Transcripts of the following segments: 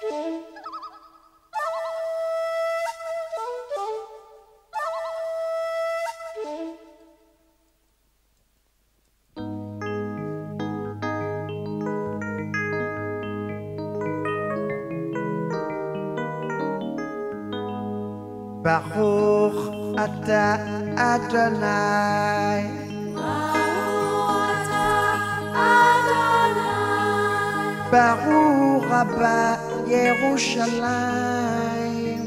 Baruch Ata Adonai. Baruch Ata Adonai. Baruch Rabba Yerushalayim.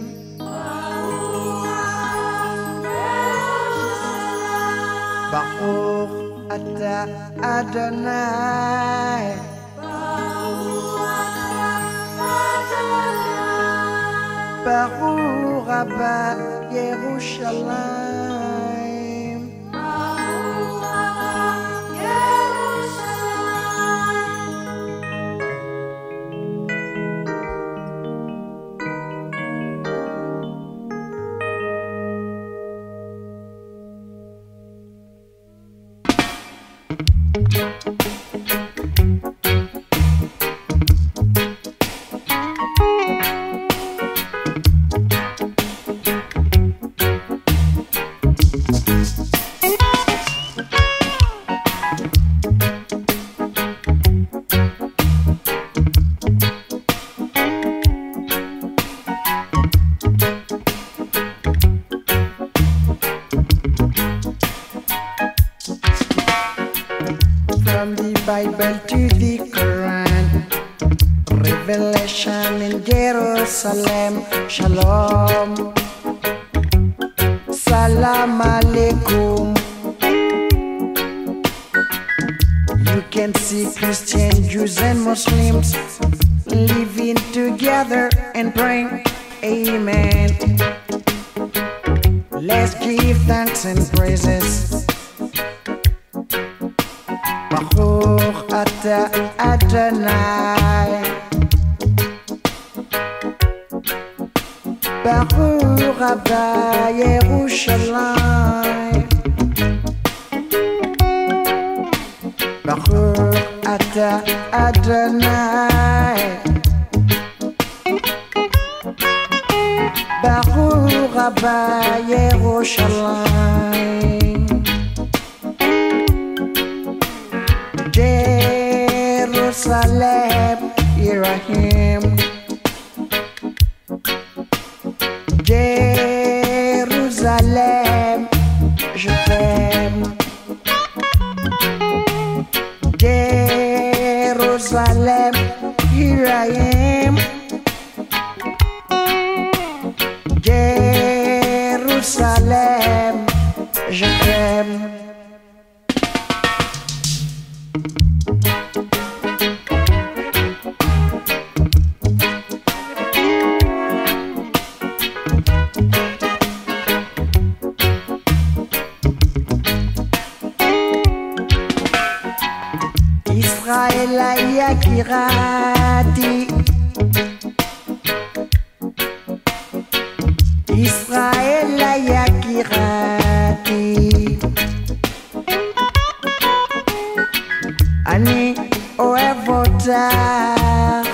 Baruch Ata Adonai. Baruch Rabba Yerushalayim. From the Bible to the Quran, Revelation in Jerusalem, Shalom, Salam Alaikum. You can see Christians, Jews and Muslims living together and praying, Amen. Let's give thanks and praises. Baruch Ata Adonai. Baruch Rabba Yerushalayim. Baruch Ata Adonai. Baruch Rabba Yerushalayim. Jerusalem, Yerahim. Jerusalem, je t'aime. Jerusalem, here I am. Jerusalem, je t'aime. Israël Yakirati. Israël Yakirati. Ani Oevotar.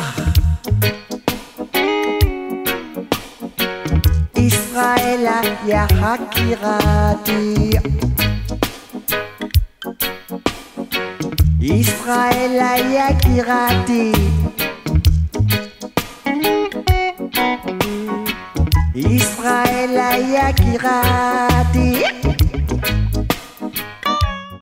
Israël Yakirati. Israël Yakirati. Israël Yakirati.